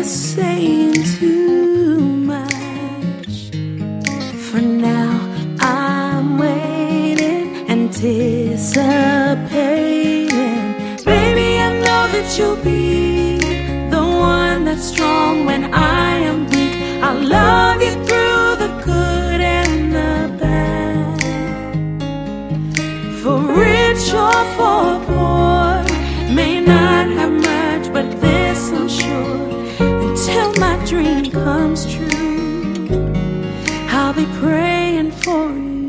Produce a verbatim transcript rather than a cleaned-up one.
saying too much. For now, I'm waiting, anticipating. Baby, I know that you'll be the one that's strong when I am weak. I'll love you through the good and the bad. For rich or for poor, may not have much, but this I'm sure. Until my dream comes true, I'll be praying for you.